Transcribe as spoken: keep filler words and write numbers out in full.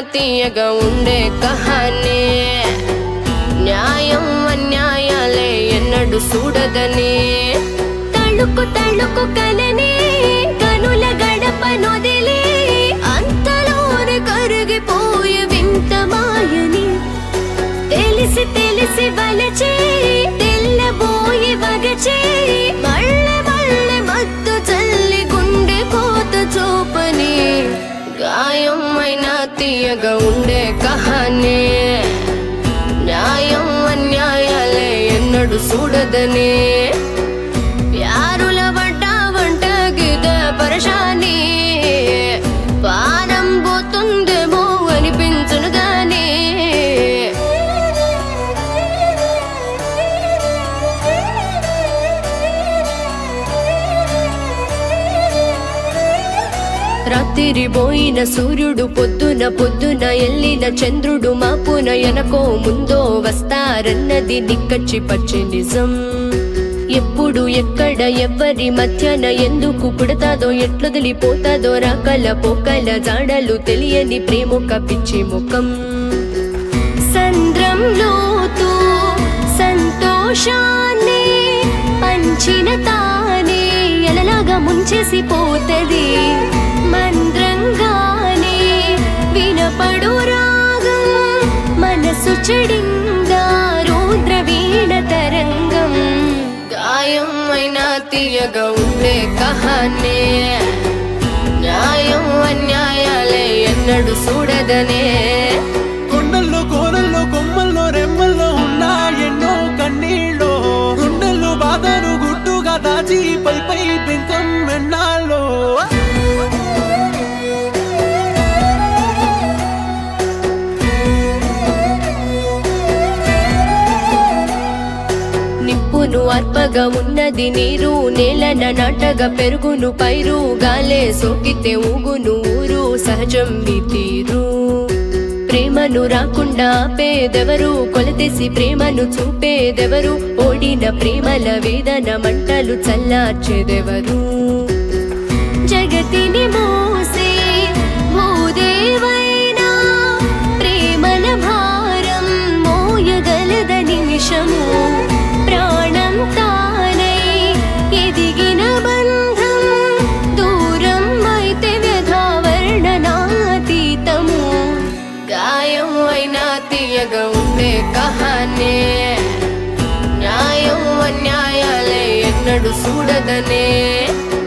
తీయగా ఉండే కహానే న్యాయం అన్యాయాలే ఎన్నడు చూడదని తళుకు తళుకు కలని కనుల గడప నొదిలి అంతలోనే కరిగిపోయే వింత మాయని తెలిసి తెలిసి వలచి తెల్లబోయి వగచి మళ్ళీ మళ్ళీ మత్తు చల్లి గుండె కోత చూపని గాయమైనా తీయగా ఉండే కహానే న్యాయం అన్యాయాలే ఎన్నడు చూడదని ప్యారుల పడ్డా వంట గిద పరశాని పానం పోతుందేమో అనిపించును గాని రాత్రి పోయిన సూర్యుడు పొద్దున పొద్దున ఎల్లిన చంద్రుడు మాపున ఎనకో ముందో వస్తారన్నది నిక్కచ్చి పచ్చి నిజం ఎప్పుడు ఎక్కడ ఎవ్వరి మధ్యన ఎందుకు పుడతాదో ఎట్లొదిలిపోతాదో రాకల పోకల జాడలు తెలియని ప్రేమొక పిచ్చి ముఖం సంద్రంలోతూ సంతోషాన్ని పంచిన తానే ఎలలాగా ముంచేసి పోతది మంద్రంగానే వినపడు రాగం మనసు చెడింగా రౌద్ర వీణ తరంగం గాయమైనా తీయగా ఉండే కహానే న్యాయం అన్యాయాలే ఎన్నడు చూడదనే కొండల్లో కోరల్లో కొమ్మల్లో రెమ్మల్లో ఉన్నా ఎన్నో కన్నీళ్ళు గుండెల్లో బాధను గుట్టుగా దాచి పై పై పెంకం వెన్నాళ్ళు నిప్పును అర్పగా ఉన్నది నీరు నేలన నాటగా పెరుగును పైరు గాలే సోకితే ఊగును ఊరు సహజం మీ తీరు ప్రేమను రాకుండా ఆపేదెవరు కొలతేసి ప్రేమను చూపేదెవరు ఓడిన ప్రేమల వేదన మంటలు చల్లార్చేదెవరు జగతిని మోసే భూదేవైనా ప్రేమల భారం మోయగలద నిమిషము ప్రాణం తానై ఎదిగిన బంధం దూరం అయితే వ్యధావర్ణనాతీతము గాయం అయినా తీయగా ఉండే కహానే న్యాయం అన్యాయాలే ఎన్నడు చూడదనే